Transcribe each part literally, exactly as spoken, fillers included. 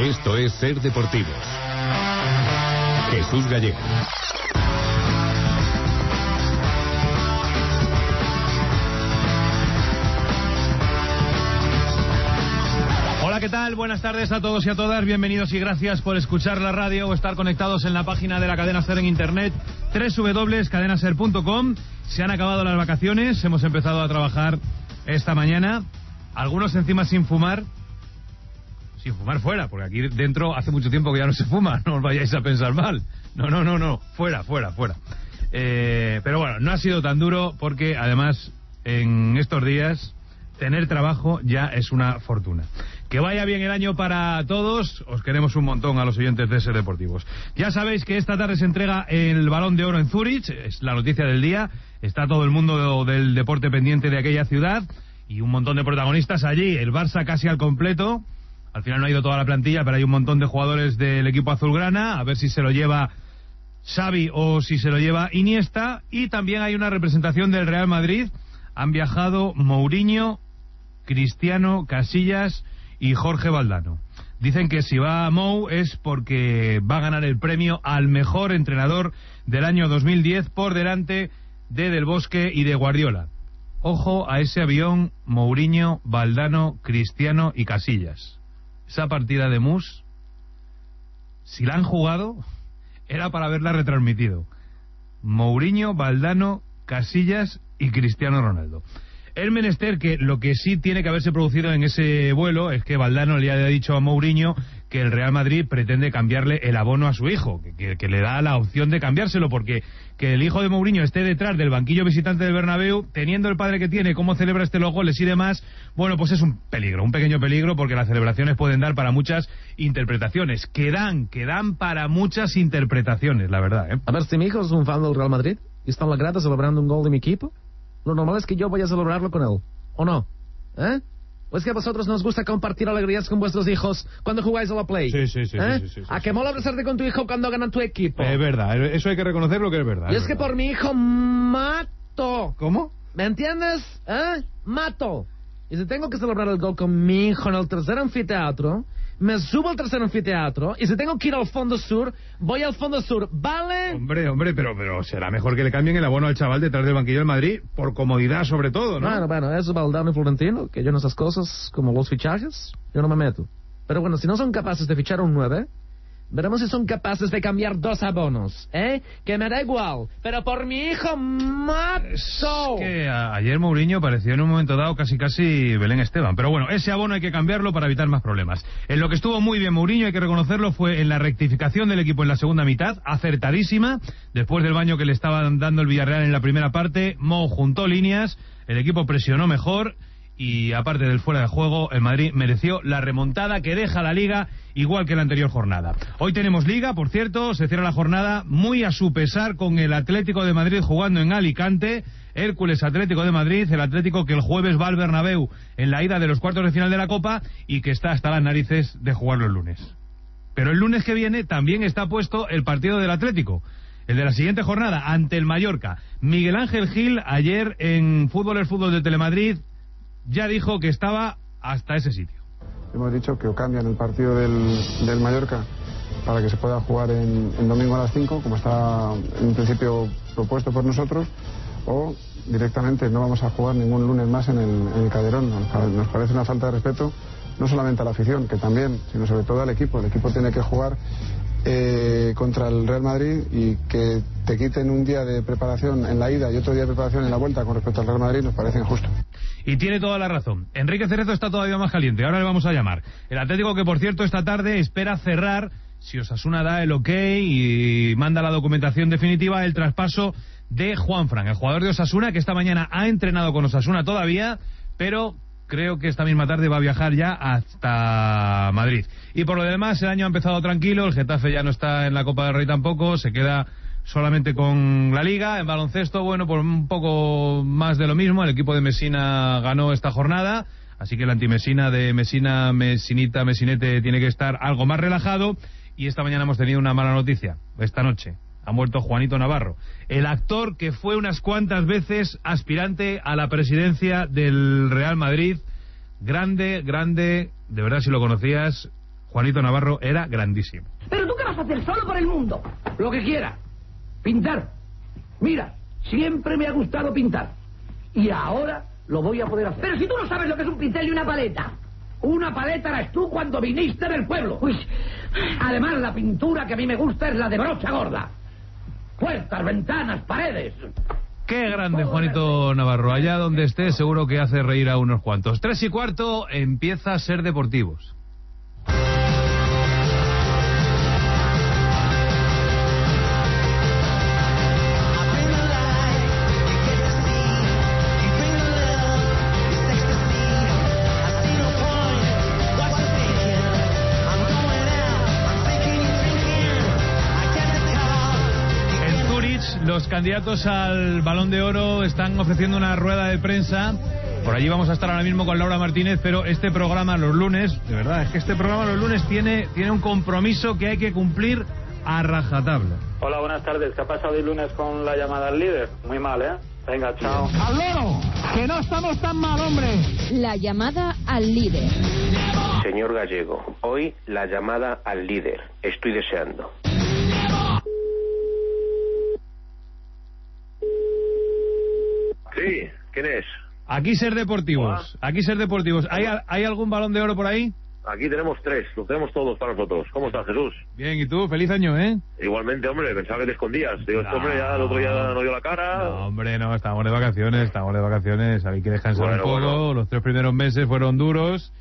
Esto es Ser Deportivos. Jesús Gallego. Hola, ¿qué tal? Buenas tardes a todos y a todas. Bienvenidos y gracias por escuchar la radio o estar conectados en la página de la cadena SER en internet, doble u doble u doble u punto cadena ser punto com. Se han acabado las vacaciones, hemos empezado a trabajar esta mañana. Algunos encima sin fumar. Sin fumar fuera, porque aquí dentro hace mucho tiempo que ya no se fuma, no os vayáis a pensar mal. No, no, no, no, fuera, fuera, fuera. Eh, pero bueno, no ha sido tan duro porque además en estos días tener trabajo ya es una fortuna. Que vaya bien el año para todos, os queremos un montón a los oyentes de Ser Deportivos. Ya sabéis que esta tarde se entrega el Balón de Oro en Zúrich, es la noticia del día, está todo el mundo del deporte pendiente de aquella ciudad y un montón de protagonistas allí, el Barça casi al completo. Al final no ha ido toda la plantilla, pero hay un montón de jugadores del equipo azulgrana, a ver si se lo lleva Xavi o si se lo lleva Iniesta. Y también hay una representación del Real Madrid. Han viajado Mourinho, Cristiano, Casillas y Jorge Valdano. Dicen que si va Mou es porque va a ganar el premio al mejor entrenador del año dos mil diez por delante de Del Bosque y de Guardiola. Ojo a ese avión: Mourinho, Valdano, Cristiano y Casillas. Esa partida de Mus, si la han jugado, era para haberla retransmitido. Mourinho, Valdano, Casillas y Cristiano Ronaldo. El menester que lo que sí tiene que haberse producido en ese vuelo es que Valdano le haya dicho a Mourinho que el Real Madrid pretende cambiarle el abono a su hijo, que, que, que le da la opción de cambiárselo, porque que el hijo de Mourinho esté detrás del banquillo visitante del Bernabéu, teniendo el padre que tiene, cómo celebra este los goles y demás, bueno, pues es un peligro, un pequeño peligro, porque las celebraciones pueden dar para muchas interpretaciones, que dan, que dan para muchas interpretaciones, la verdad, ¿eh? A ver, si mi hijo es un fan del Real Madrid y está en la grada celebrando un gol de mi equipo, lo normal es que yo vaya a celebrarlo con él, ¿o no? ¿Eh? ¿O es que a vosotros nos gusta compartir alegrías con vuestros hijos cuando jugáis a la Play? Sí, sí, sí. ¿Eh? sí, sí, sí, sí ¿A sí, que sí, mola sí. abrazarte con tu hijo cuando gana tu equipo? Es verdad, eso hay que reconocerlo que es verdad. Y es es que verdad. por mi hijo mato. ¿Cómo? ¿Me entiendes? ¿Eh? Mato. Y si tengo que celebrar el gol con mi hijo en el tercer anfiteatro, me subo al tercer anfiteatro, y si tengo que ir al fondo sur, voy al fondo sur, ¿vale? Hombre, hombre, pero, pero será mejor que le cambien el abono al chaval detrás del banquillo del Madrid, por comodidad sobre todo, ¿no? Bueno, bueno, eso Valdano y Florentino, que yo en esas cosas, como los fichajes, yo no me meto. Pero bueno, si no son capaces de fichar un nueve, veremos si son capaces de cambiar dos abonos, ¿eh? Que me da igual, pero por mi hijo mato. Es que a, ayer Mourinho pareció en un momento dado casi casi Belén Esteban, pero bueno, ese abono hay que cambiarlo para evitar más problemas. En lo que estuvo muy bien Mourinho, hay que reconocerlo, fue en la rectificación del equipo en la segunda mitad, acertadísima, después del baño que le estaban dando el Villarreal en la primera parte. Mou juntó líneas, el equipo presionó mejor, y aparte del fuera de juego, el Madrid mereció la remontada que deja la Liga igual que la anterior jornada. Hoy tenemos Liga, por cierto, se cierra la jornada muy a su pesar con el Atlético de Madrid jugando en Alicante. Hércules Atlético de Madrid, el Atlético que el jueves va al Bernabéu en la ida de los cuartos de final de la Copa y que está hasta las narices de jugarlo el lunes. Pero el lunes que viene también está puesto el partido del Atlético, el de la siguiente jornada, ante el Mallorca. Miguel Ángel Gil, ayer en Fútbol es Fútbol de Telemadrid, ya dijo que estaba hasta ese sitio. Hemos dicho que o cambian el partido del, del Mallorca para que se pueda jugar en, en domingo a las cinco, como está en un principio propuesto por nosotros, o directamente no vamos a jugar ningún lunes más en el, en el Calderón. Nos, nos parece una falta de respeto no solamente a la afición, que también, sino sobre todo al equipo. El equipo tiene que jugar eh, contra el Real Madrid, y que te quiten un día de preparación en la ida y otro día de preparación en la vuelta con respecto al Real Madrid nos parece injusto. Y tiene toda la razón. Enrique Cerezo está todavía más caliente, ahora le vamos a llamar. El Atlético que, por cierto, esta tarde espera cerrar, si Osasuna da el ok y manda la documentación definitiva, el traspaso de Juanfran, el jugador de Osasuna, que esta mañana ha entrenado con Osasuna todavía, pero creo que esta misma tarde va a viajar ya hasta Madrid. Y por lo demás, el año ha empezado tranquilo, el Getafe ya no está en la Copa del Rey tampoco, se queda solamente con la Liga. En baloncesto, bueno, por un poco más de lo mismo, el equipo de Mesina ganó esta jornada, así que el antimesina de Mesina, Mesinita, Mesinete tiene que estar algo más relajado. Y esta mañana hemos tenido una mala noticia, esta noche ha muerto Juanito Navarro, el actor que fue unas cuantas veces aspirante a la presidencia del Real Madrid. Grande, grande, de verdad, si lo conocías, Juanito Navarro era grandísimo. ¿Pero tú qué vas a hacer solo por el mundo? Lo que quiera. Pintar. Mira, siempre me ha gustado pintar. Y ahora lo voy a poder hacer. Pero si tú no sabes lo que es un pincel y una paleta. Una paleta eras tú cuando viniste del pueblo. Uy. Además, la pintura que a mí me gusta es la de brocha gorda. Puertas, ventanas, paredes. Qué grande Juanito Navarro. Allá donde esté seguro que hace reír a unos cuantos. Tres y cuarto, empieza a ser deportivos. Los candidatos al Balón de Oro están ofreciendo una rueda de prensa. Por allí vamos a estar ahora mismo con Laura Martínez, pero este programa los lunes, de verdad, es que este programa los lunes tiene, tiene un compromiso que hay que cumplir a rajatabla. Hola, buenas tardes. ¿Qué ha pasado el lunes con la llamada al líder? Muy mal, ¿eh? Venga, chao. ¡Al loro! ¡Que no estamos tan mal, hombre! La llamada al líder. Señor Gallego, hoy la llamada al líder. Estoy deseando. Sí, ¿quién es? Aquí Ser Deportivos. Hola. Aquí Ser Deportivos. ¿Hay, ¿Hay algún Balón de Oro por ahí? Aquí tenemos tres, los tenemos todos para nosotros. ¿Cómo estás, Jesús? Bien, ¿y tú? Feliz año, ¿eh? Igualmente, hombre, pensaba que te escondías. Digo, este No. hombre ya el otro día no dio la cara. No, hombre, no, estamos de vacaciones, estamos de vacaciones. Hay que descansar Bueno, un poco. bueno. Los tres primeros meses fueron duros.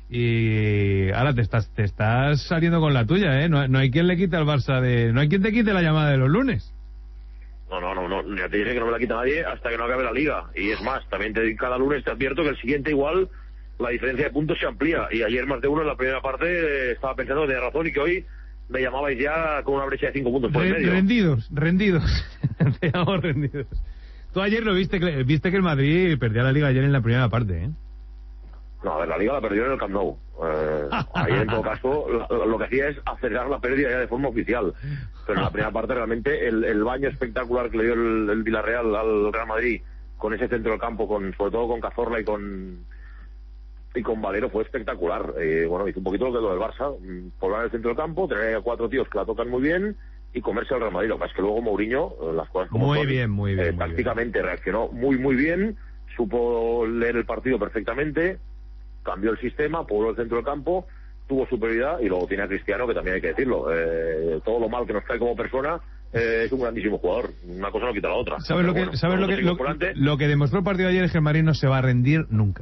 Y ahora te estás te estás saliendo con la tuya, ¿eh? No, no hay quien le quite al Barça de... No hay quien te quite la llamada de los lunes. No, no, no, no, ya te dije que no me la quita nadie hasta que no acabe la liga. Y es más, también te, cada lunes te advierto que el siguiente igual la diferencia de puntos se amplía. Y ayer más de uno en la primera parte eh, estaba pensando que tenía razón y que hoy me llamabais ya con una brecha de cinco puntos por el Re- medio. rendidos, rendidos. Te llamo rendidos. Tú ayer lo viste, que- viste que el Madrid perdía la liga ayer en la primera parte, ¿eh? No, a ver, la liga la perdió en el Camp Nou. Eh, ahí en todo caso lo, lo que hacía es acelerar la pérdida ya de forma oficial. Pero en la primera parte realmente el, el baño espectacular que le dio el, el Villarreal al Real Madrid con ese centro del campo, con sobre todo con Cazorla y con y con Valero fue espectacular. Eh, bueno, hizo un poquito lo que es lo del Barça, mm, poblar el centro del campo, tener a cuatro tíos que la tocan muy bien y comerse al Real Madrid. Lo que pasa es que luego Mourinho, eh, las cosas como Muy son, bien, muy bien, eh, muy tácticamente reaccionó muy muy bien, supo leer el partido perfectamente, cambió el sistema, pobló el centro del campo, tuvo superioridad y luego tiene a Cristiano, que también hay que decirlo. Eh, todo lo mal que nos cae como persona, eh, es un grandísimo jugador. Una cosa no quita la otra. ¿Sabes lo que, Bueno, sabes lo que, nosotros lo, seguimos por delante. lo que demostró el partido de ayer es que el Madrid no se va a rendir nunca?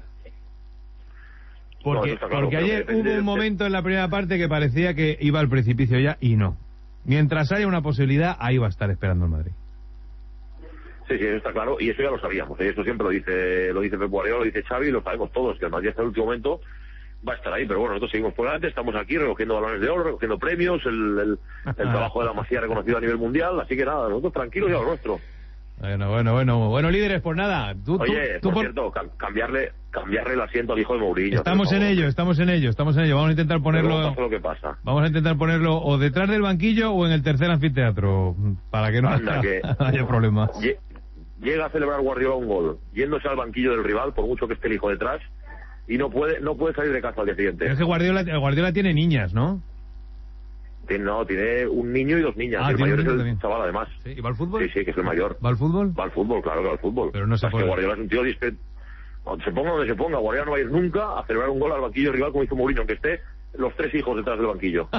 No, Porque, eso está claro, porque pero ayer depende hubo de- un momento en la primera parte que parecía que iba al precipicio ya y no. Mientras haya una posibilidad, ahí va a estar esperando el Madrid. Sí, sí, eso está claro, y eso ya lo sabíamos. Y eso siempre lo dice lo dice Pep Guardiola, lo dice Xavi, lo sabemos todos, que el Madrid hasta el último momento va a estar ahí. Pero bueno, nosotros seguimos por delante, estamos aquí recogiendo balones de oro, recogiendo premios, el, el, el trabajo de la Masía reconocido a nivel mundial. Así que nada, nosotros tranquilos y a lo nuestro. Bueno, bueno, bueno. Bueno, líderes, pues nada. Tú, tú- Oye, tú por por- cierto, cam- cambiarle cambiarle el asiento al hijo de Mourinho. Estamos por en favor. ello, estamos en ello, estamos en ello. Vamos a intentar Pero luego ponerlo... pasa lo que pasa. Vamos a intentar ponerlo o detrás del banquillo o en el tercer anfiteatro, para que no Anda, haya, que- haya problemas. Lle- Llega a celebrar Guardiola un gol, yéndose al banquillo del rival, por mucho que esté el hijo detrás, y no puede no puede salir de casa al día siguiente. Pero es que Guardiola, Guardiola tiene niñas, ¿no? Tiene, no, tiene un niño y dos niñas. Ah, el tiene mayor un es niño el también. chaval, además. Sí, ¿y va al fútbol? Sí, sí, que es el mayor. ¿Va al fútbol? Va al fútbol, claro que va al fútbol. Pero no se O sea, puede. que Guardiola es un tío discreto. Cuando se ponga donde se ponga, Guardiola no va a ir nunca a celebrar un gol al banquillo rival como hizo Mourinho, aunque esté los tres hijos detrás del banquillo.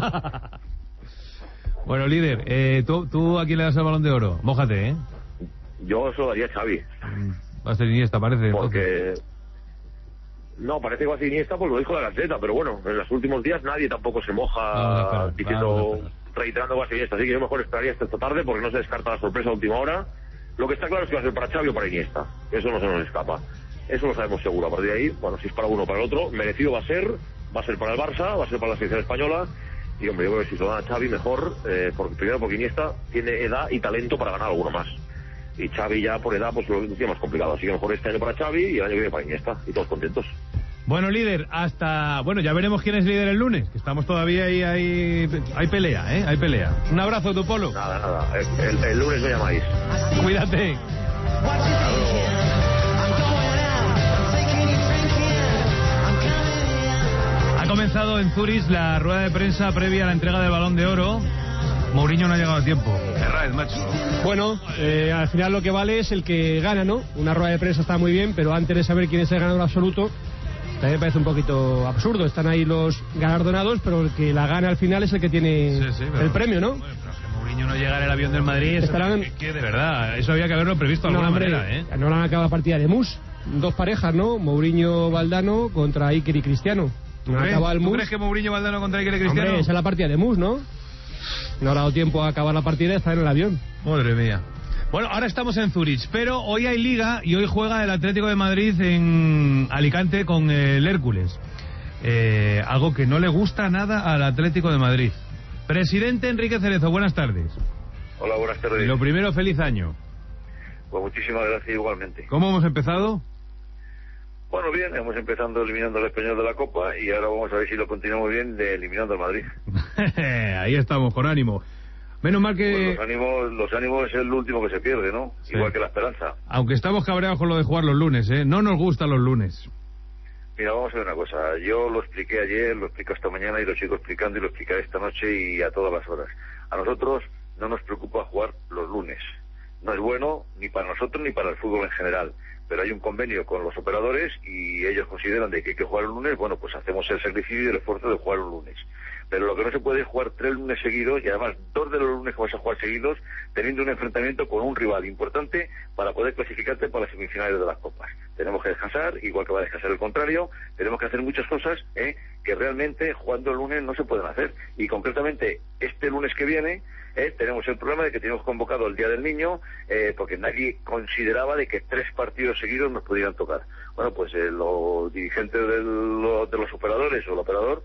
Bueno, líder, eh, ¿tú, ¿tú a quién le das el Balón de Oro? Mójate, ¿eh? Yo eso lo daría a Xavi, Va a ser Iniesta, parece. entonces. porque... No, parece que va a ser Iniesta, pues lo dijo la Gaceta, pero bueno, en los últimos días nadie tampoco se moja Vamos a esperar, diciendo, vamos a esperar. reiterando que va a ser Iniesta, así que yo mejor esperaría hasta esta tarde porque no se descarta la sorpresa a última hora. Lo que está claro es que va a ser para Xavi o para Iniesta, eso no se nos escapa, eso lo sabemos seguro. A partir de ahí, bueno, si es para uno o para el otro, merecido va a ser, va a ser para el Barça, va a ser para la selección española, y hombre, yo creo que si se lo dan a Xavi mejor, eh, porque, primero porque Iniesta tiene edad y talento para ganar alguno más. Y Xavi ya por edad pues lo tiene más complicado, así que mejor este año para Xavi y el año que viene para Iniesta, y todos contentos. Bueno, líder, hasta... Bueno, ya veremos quién es líder el lunes, que estamos todavía ahí, hay, hay pelea, ¿eh? Hay pelea. Un abrazo, tu Polo. Nada, nada, el, el, el lunes me llamáis. Cuídate. Hasta luego. comenzado en Zurich la rueda de prensa previa a la entrega del Balón de Oro. Mourinho no ha llegado a tiempo. Herrera, macho. Bueno, eh, al final lo que vale es el que gana, ¿no? Una rueda de prensa está muy bien, pero antes de saber quién es el ganador absoluto, también me parece un poquito absurdo. Están ahí los galardonados, pero el que la gana al final es el que tiene sí, sí, el premio, ¿no? Bueno, pero que Mourinho no llegara el avión del Madrid, estarán... que, que de verdad, eso había que haberlo previsto de no, alguna hombre, manera, ¿eh? No la han acabado la partida de Mus. Dos parejas, ¿no? Mourinho Valdano contra Iker y Cristiano. ¿Tú, crees, el ¿tú crees que Mourinho Valdano contra Iker y Cristiano? Hombre, esa es la partida de Mus, ¿no? No ha dado tiempo a acabar la partida y está en el avión. Madre mía. Bueno, ahora estamos en Zurich, pero hoy hay Liga y hoy juega el Atlético de Madrid en Alicante con el Hércules. Eh, algo que no le gusta nada al Atlético de Madrid. Presidente Enrique Cerezo, buenas tardes. Hola, buenas tardes. Lo primero, feliz año. Pues muchísimas gracias igualmente. ¿Cómo hemos empezado? Bueno, bien, hemos empezado eliminando al Español de la Copa y ahora vamos a ver si lo continuamos bien de eliminando al Madrid. Ahí estamos, con ánimo. Menos mal que... Pues los ánimos, los ánimos es el último que se pierde, ¿no? Sí. Igual que la esperanza. Aunque estamos cabreados con lo de jugar los lunes, ¿eh? No nos gustan los lunes. Mira, vamos a ver una cosa. Yo lo expliqué ayer, lo explico esta mañana y lo sigo explicando y lo explicaré esta noche y a todas las horas. A nosotros no nos preocupa jugar los lunes. No es bueno ni para nosotros ni para el fútbol en general. Pero hay un convenio con los operadores y ellos consideran de que hay que jugar el lunes. Bueno, pues hacemos el sacrificio y el esfuerzo de jugar el lunes. Pero lo que no se puede es jugar tres lunes seguidos y además dos de los lunes que vas a jugar seguidos teniendo un enfrentamiento con un rival importante para poder clasificarte para las semifinales de las copas. Tenemos que descansar, igual que va a descansar el contrario. Tenemos que hacer muchas cosas ¿eh? que realmente jugando el lunes no se pueden hacer. Y concretamente este lunes que viene eh, tenemos el problema de que tenemos convocado el Día del Niño eh, porque nadie consideraba de que tres partidos seguidos nos pudieran tocar. Bueno, pues eh, los dirigentes de los, de los operadores o el operador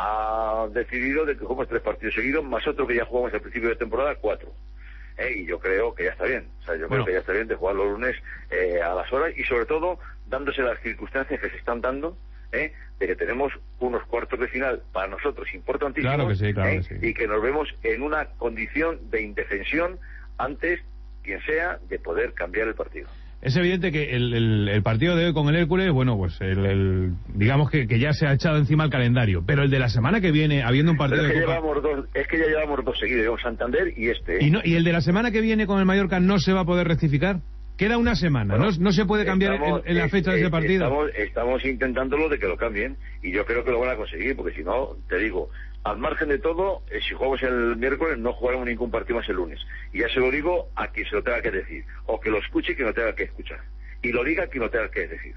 ha decidido de que jugamos tres partidos seguidos más otro que ya jugamos al principio de temporada, cuatro. Eh, y yo creo que ya está bien. O sea, yo bueno. creo que ya está bien de jugar los lunes eh, a las horas y sobre todo dándose las circunstancias que se están dando eh, de que tenemos unos cuartos de final para nosotros importantísimos claro que sí, claro eh, que sí. y que nos vemos en una condición de indefensión antes, quien sea, de poder cambiar el partido. Es evidente que el, el, el partido de hoy con el Hércules, bueno, pues el, el digamos que, que ya se ha echado encima el calendario, pero el de la semana que viene, habiendo un partido es que de Copa... llevamos dos, es que ya llevamos dos seguidos, llevamos Santander y este. ¿eh? ¿Y, no, ¿Y el de la semana que viene con el Mallorca no se va a poder rectificar? Queda una semana, bueno, no, no se puede cambiar estamos, en, en la fecha eh, de ese partido. Estamos, estamos intentándolo de que lo cambien y yo creo que lo van a conseguir, porque si no, te digo, al margen de todo, eh, si jugamos el miércoles no jugaremos ningún partido más el lunes. Y ya se lo digo a quien se lo tenga que decir, o que lo escuche y que lo tenga que escuchar. Y lo diga quien lo tenga que decir.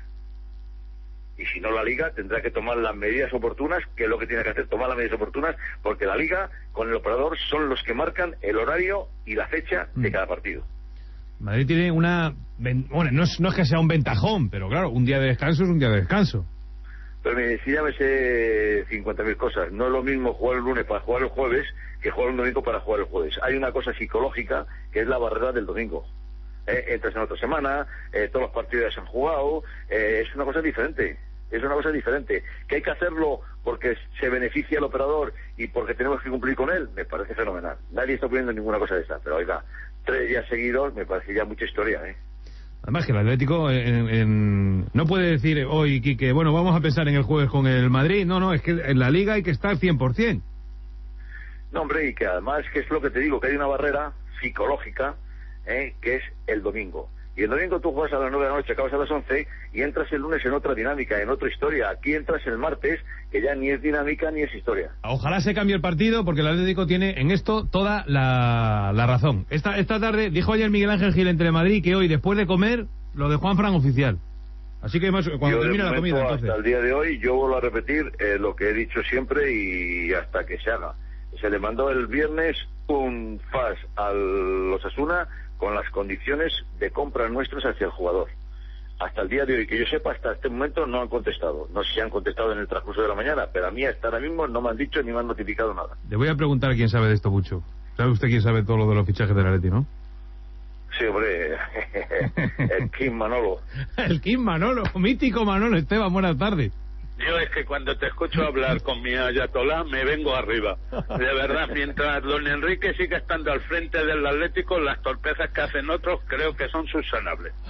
Y si no la Liga tendrá que tomar las medidas oportunas, que es lo que tiene que hacer, tomar las medidas oportunas, porque la Liga con el operador son los que marcan el horario y la fecha de cada partido. Madrid tiene una... Bueno, no es, no es que sea un ventajón, pero claro, un día de descanso es un día de descanso. Pero me decía, me sé cincuenta mil cosas. No es lo mismo jugar el lunes para jugar el jueves que jugar un domingo para jugar el jueves. Hay una cosa psicológica que es la barrera del domingo. Eh, entras en otra semana, eh, todos los partidos ya se han jugado, eh, es una cosa diferente. Es una cosa diferente. Que hay que hacerlo porque se beneficia al operador y porque tenemos que cumplir con él, me parece fenomenal. Nadie está poniendo ninguna cosa de esta, pero oiga, tres días seguidos me parece ya mucha historia, ¿eh? Además que el Atlético en, en, no puede decir hoy, Quique, bueno, vamos a pensar en el jueves con el Madrid. No, no, es que en la Liga hay que estar cien por ciento. No, hombre, y que además, que es lo que te digo, que hay una barrera psicológica, ¿eh? que es el domingo. Y el domingo tú juegas a las nueve de la noche, acabas a las once y entras el lunes en otra dinámica, en otra historia. Aquí entras el martes, que ya ni es dinámica ni es historia. Ojalá se cambie el partido, porque el Atlético tiene en esto toda la, la razón. Esta, esta tarde dijo ayer Miguel Ángel Gil en Telemadrid que hoy, después de comer, lo de Juanfran oficial. Así que más, cuando yo termine la comida, entonces... Hasta el día de hoy yo vuelvo a repetir eh, lo que he dicho siempre y hasta que se haga. Se le mandó el viernes un fax al Osasuna con las condiciones de compra nuestras hacia el jugador. Hasta el día de hoy, que yo sepa, hasta este momento no han contestado. No sé si han contestado en el transcurso de la mañana, pero a mí hasta ahora mismo no me han dicho ni me han notificado nada. Le voy a preguntar a quién sabe de esto mucho. ¿Sabe usted quién sabe todo lo de los fichajes del Atleti, no? Sí, hombre, el Kim Manolo. El Kim Manolo, mítico Manolo. Esteban, buenas tardes. Yo es que cuando te escucho hablar con mi ayatolá me vengo arriba. De verdad, mientras don Enrique siga estando al frente del Atlético, las torpezas que hacen otros creo que son subsanables.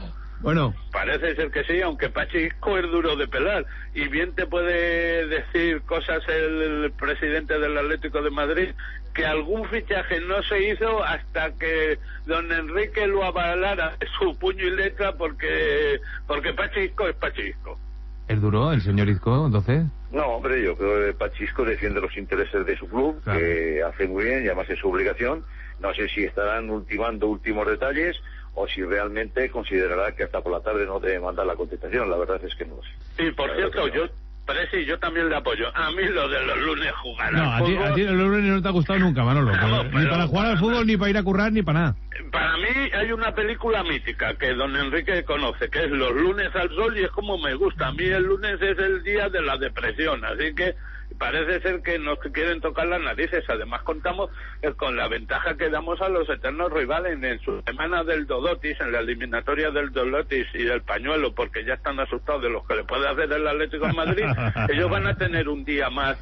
Bueno. Parece ser que sí, aunque Pachi Isco es duro de pelar. Y bien te puede decir cosas el, el presidente del Atlético de Madrid, que algún fichaje no se hizo hasta que don Enrique lo avalara su puño y letra, porque porque Pachi Isco es Pachi Isco. ¿Es duro el señor Isco, entonces? No, hombre, yo creo que Pachisco defiende los intereses de su club, claro, que hace muy bien y además es su obligación. No sé si estarán ultimando últimos detalles o si realmente considerará que hasta por la tarde no debe mandar la contestación. La verdad es que no lo sé. Y por la cierto, no. yo... Presi, yo también le apoyo. A mí lo de los lunes jugar no, al a ti, fútbol... a ti los lunes no te ha gustado nunca, Manolo. No, ni pero... para jugar al fútbol, ni para ir a currar, ni para nada. Para mí hay una película mítica que don Enrique conoce, que es Los lunes al sol, y es como me gusta. A mí el lunes es el día de la depresión, así que parece ser que nos quieren tocar las narices. Además contamos eh, con la ventaja que damos a los eternos rivales en su semana del Dodotis, en la eliminatoria del Dodotis y del pañuelo, porque ya están asustados de los que le puede hacer el Atlético de Madrid. Ellos van a tener un día más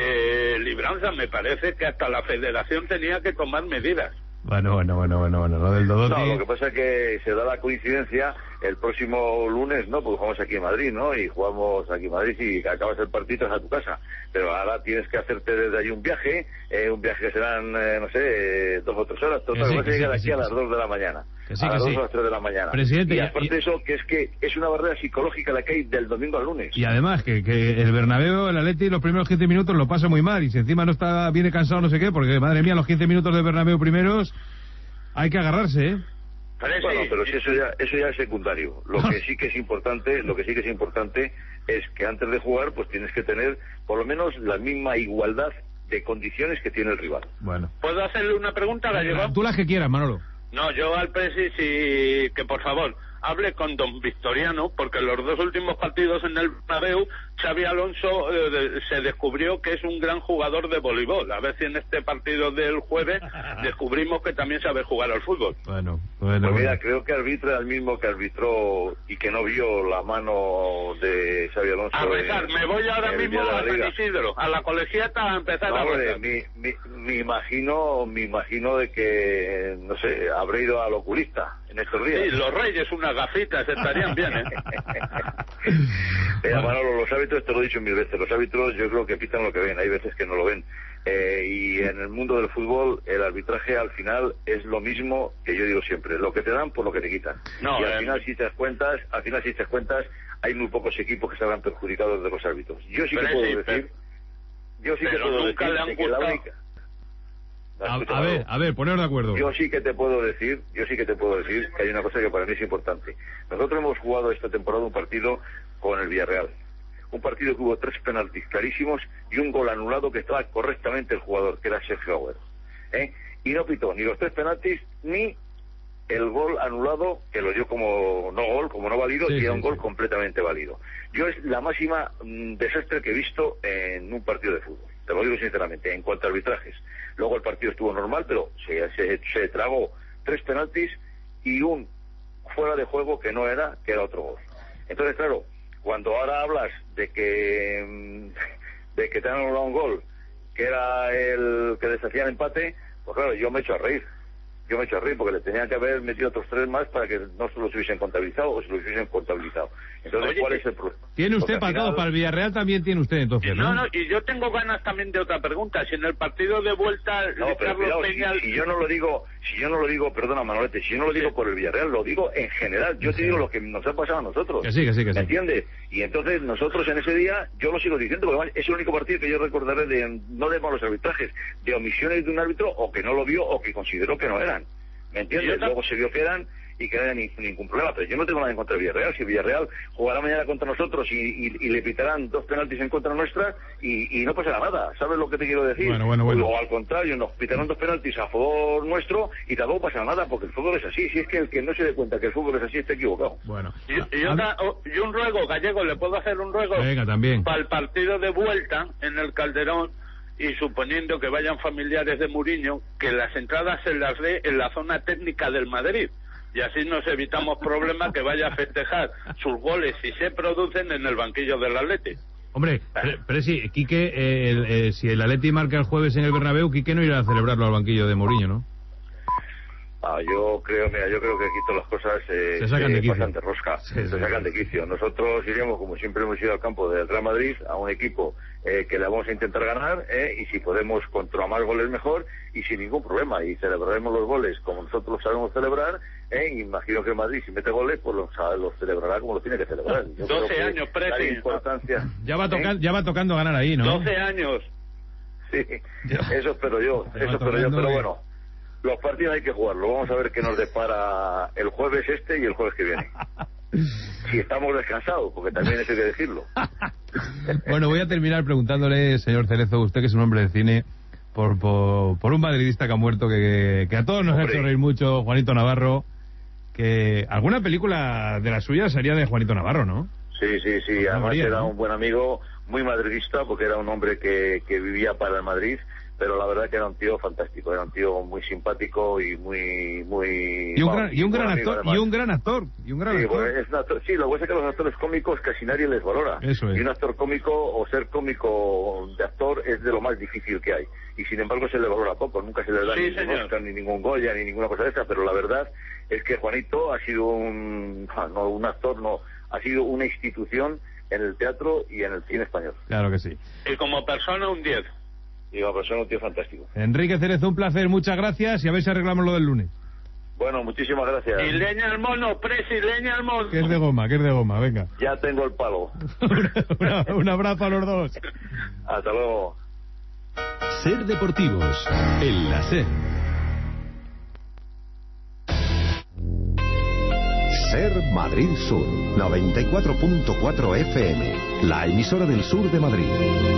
de libranza. Me parece que hasta la federación tenía que tomar medidas. Bueno, bueno, bueno, bueno, bueno, lo del Dodoti... No, lo que pasa es que se da la coincidencia el próximo lunes, ¿no? Porque jugamos aquí en Madrid, ¿no? Y jugamos aquí en Madrid y acabas el partido es a tu casa. Pero ahora tienes que hacerte desde ahí un viaje, eh, un viaje que serán, eh, no sé, eh, dos o tres horas. Total, sí, vas a llegar aquí sí, a las sí. dos de la mañana. Que sí, a que las sí. dos o las tres de la mañana. Presidente, y aparte y... de eso, que es que es una barrera psicológica la que hay del domingo al lunes. Y además, que, que el Bernabéu, el Atleti, los primeros quince minutos lo pasa muy mal. Y si encima no está, viene cansado, no sé qué, porque, madre mía, los quince minutos del Bernabéu primeros... Hay que agarrarse, ¿eh? Bueno, pero si eso ya eso ya es secundario. Lo que sí que es importante, lo que sí que es importante es que antes de jugar, pues tienes que tener por lo menos la misma igualdad de condiciones que tiene el rival. Bueno. ¿Puedo hacerle una pregunta, Gallego? Tú las que quieras, Manolo. No, yo al Presi sí que por favor hable con don Victoriano, porque los dos últimos partidos en el Bernabéu, Xabi Alonso eh, de, se descubrió que es un gran jugador de voleibol. A ver si en este partido del jueves descubrimos que también sabe jugar al fútbol. Bueno, bueno, pues mira, bueno. creo que arbitra el mismo que arbitró y que no vio la mano de Xabi Alonso. A rezar, en, me voy ahora mismo a San Isidro, a la colegiata, a empezar no, a hombre, rezar. Me, me, me imagino, me imagino de que, no sé, habré ido al oculista en estos días. Sí, los Reyes, unas gafitas, estarían bien, ¿eh? Mira, Manolo, los árbitros, te lo he dicho mil veces, los árbitros yo creo que pitan lo que ven, hay veces que no lo ven. Eh, y en el mundo del fútbol, el arbitraje al final es lo mismo que yo digo siempre, lo que te dan por lo que te quitan. No, y al eh... final, si te das cuentas, al final, si te das cuentas, hay muy pocos equipos que se habrán perjudicados de los árbitros. Yo sí pero que puedo sí, decir, pero... yo sí pero que puedo nunca decir le han de que la gustado. única... A, a ver, a ver, poneros de acuerdo. Yo sí que te puedo decir, yo sí que te puedo decir que hay una cosa que para mí es importante. Nosotros hemos jugado esta temporada un partido con el Villarreal. Un partido que hubo tres penaltis clarísimos y un gol anulado que estaba correctamente el jugador, que era Sergio Agüero. ¿Eh? Y no pitó ni los tres penaltis ni el gol anulado, que lo dio como no gol, como no válido, sí, y era sí, un gol sí. completamente válido. Yo es la máxima mmm, desastre que he visto en un partido de fútbol. Te lo digo sinceramente, en cuanto a arbitrajes. Luego el partido estuvo normal, pero se, se, se tragó tres penaltis y un fuera de juego que no era, que era otro gol. Entonces, claro, cuando ahora hablas de que de que te han anulado un gol, que era el que deshacía el empate, pues claro, yo me echo a reír. Yo me echo a reír porque le tenían que haber metido otros tres más para que no se los hubiesen contabilizado o se los hubiesen contabilizado. Entonces, Oye, ¿cuál es el problema? Tiene usted para final... todo, para el Villarreal también tiene usted entonces, ¿no? No, no, y yo tengo ganas también de otra pregunta. Si en el partido de vuelta no, pero Carlos cuidado, Peña... si, si yo no lo digo, si yo no lo digo, perdona Manolete, si yo no lo digo sí. por el Villarreal, lo digo en general. Yo sí. te digo lo que nos ha pasado a nosotros. Que sí, que sí, que sí. ¿Me entiendes? Y entonces nosotros en ese día, yo lo sigo diciendo, porque además es el único partido que yo recordaré de, no de malos arbitrajes, de omisiones de un árbitro o que no lo vio o que consideró que no eran. ¿Me entiendes? Luego se vio que eran y que no era ni, ningún problema, pero yo no tengo nada en contra del Villarreal. Si el Villarreal jugará mañana contra nosotros y, y, y le pitarán dos penaltis en contra nuestra y, y no pasará nada, ¿sabes lo que te quiero decir? Bueno, bueno, bueno. O al contrario, nos pitarán dos penaltis a favor nuestro y tampoco pasará nada, porque el fútbol es así. Si es que el que no se dé cuenta que el fútbol es así está equivocado. Bueno. Y, y, otra, y un ruego, Gallego, ¿le puedo hacer un ruego? Venga, también. Para el partido de vuelta en el Calderón, y suponiendo que vayan familiares de Mourinho, que las entradas se las dé en la zona técnica del Madrid, y así nos evitamos problemas que vaya a festejar sus goles si se producen en el banquillo del Atleti. Hombre, pero, pero sí, Quique, eh, el, eh, si el Atleti marca el jueves en el Bernabéu, Quique no irá a celebrarlo al banquillo de Mourinho, ¿no? A No, yo creo, mira, yo creo que aquí todas las cosas eh, se sacan de quicio. pasan de rosca, sí, se sí, sacan sí. de quicio. Nosotros iremos, como siempre hemos ido al campo del Real Madrid, a un equipo eh, que le vamos a intentar ganar, eh, y si podemos contra más goles mejor, y sin ningún problema, y celebraremos los goles como nosotros los sabemos celebrar, eh, y imagino que el Madrid, si mete goles, pues los, los celebrará como lo tiene que celebrar. Yo doce años, la Presi. importancia. Ya va, toca, ¿eh? ya va tocando ganar ahí, ¿no? doce años. Sí, eso espero yo, Ya eso va espero yo, tocando pero y- bueno, los partidos hay que jugarlos. Vamos a ver qué nos depara el jueves este y el jueves que viene. Si estamos descansados, porque también eso hay que decirlo. Bueno, voy a terminar preguntándole, señor Cerezo, usted que es un hombre de cine, por, por, por un madridista que ha muerto, que, que a todos nos Hombre. ha hecho reír mucho, Juanito Navarro, que alguna película de la suya sería de Juanito Navarro, ¿no? Sí, sí, sí, No además moría, era ¿no? un buen amigo, muy madridista, porque era un hombre que, que vivía para el Madrid, pero la verdad que era un tío fantástico, era un tío muy simpático y muy... muy Y un, vamos, gran, y un buen gran amigo, actor, además. y un gran actor, y un gran Sí, actor. bueno, es un actor- sí, lo que pasa es que los actores cómicos casi nadie les valora. Eso es. Y un actor cómico o ser cómico de actor es de lo más difícil que hay. Y sin embargo se le valora poco, nunca se le da Sí, ningún señor. Oscar, ni ningún Goya, ni ninguna cosa de esa, pero la verdad es que Juanito ha sido un, ah, no, un actor, no, ha sido una institución en el teatro y en el cine español. Claro que sí. Y como persona un diez. Y una persona, un tío fantástico. Enrique Cerezo, un placer, muchas gracias, y a ver si arreglamos lo del lunes. Bueno, muchísimas gracias. Y leña al mono, Presi, leña al mono. Que es de goma, que es de goma, venga. Ya tengo el palo. Una- un abrazo a los dos. Hasta luego. Ser Deportivos, en la SER. Ser Madrid Sur, noventa y cuatro punto cuatro F M, la emisora del sur de Madrid.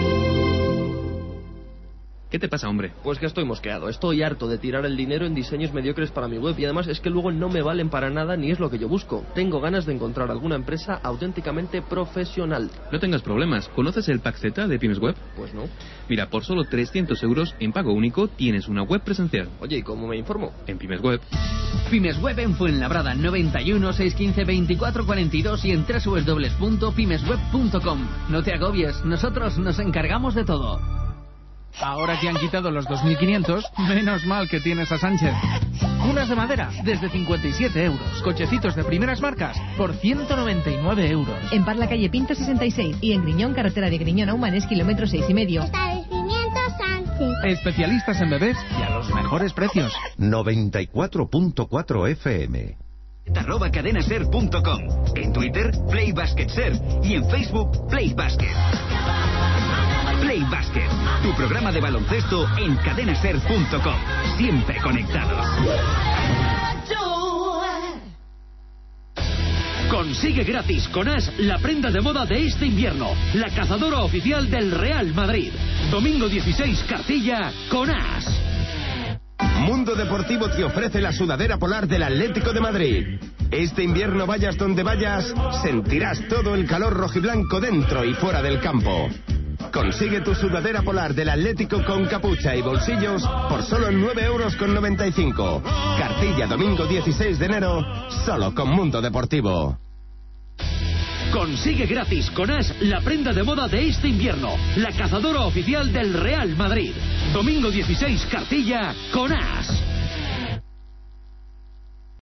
¿Qué te pasa, hombre? Pues que estoy mosqueado. Estoy harto de tirar el dinero en diseños mediocres para mi web y además es que luego no me valen para nada ni es lo que yo busco. Tengo ganas de encontrar alguna empresa auténticamente profesional. No tengas problemas. ¿Conoces el Pack Z de Pymes Web? Pues no. Mira, por solo trescientos euros en pago único tienes una web presencial. Oye, ¿y cómo me informo? En Pymes Web. Pymes Web en Fuenlabrada, noventa y uno, seiscientos quince, veinticuatro cuarenta y dos y en doble u doble u doble u punto pymes web punto com. No te agobies, nosotros nos encargamos de todo. Ahora que han quitado los dos mil quinientos, menos mal que tienes a Sánchez. Cunas de madera, desde cincuenta y siete euros. Cochecitos de primeras marcas, por ciento noventa y nueve euros. En Parla, calle Pinto sesenta y seis. Y en Griñón, carretera de Griñón a Humanes, kilómetro seis y medio. Establecimiento Sánchez. Especialistas en bebés y a los mejores precios. noventa y cuatro punto cuatro F M. arroba cadenaser punto com. En Twitter, PlayBasketSer. Y en Facebook, PlayBasket. Play Basket, tu programa de baloncesto en cadenaser punto com. Siempre conectados. Consigue gratis con As la prenda de moda de este invierno, la cazadora oficial del Real Madrid. Domingo dieciséis, cartilla con As. Mundo Deportivo te ofrece la sudadera polar del Atlético de Madrid. Este invierno, vayas donde vayas, sentirás todo el calor rojiblanco dentro y fuera del campo. Consigue tu sudadera polar del Atlético con capucha y bolsillos por solo nueve euros con noventa y cinco. Cartilla domingo dieciséis de enero, solo con Mundo Deportivo. Consigue gratis con As la prenda de moda de este invierno, la cazadora oficial del Real Madrid. Domingo dieciséis, cartilla con As.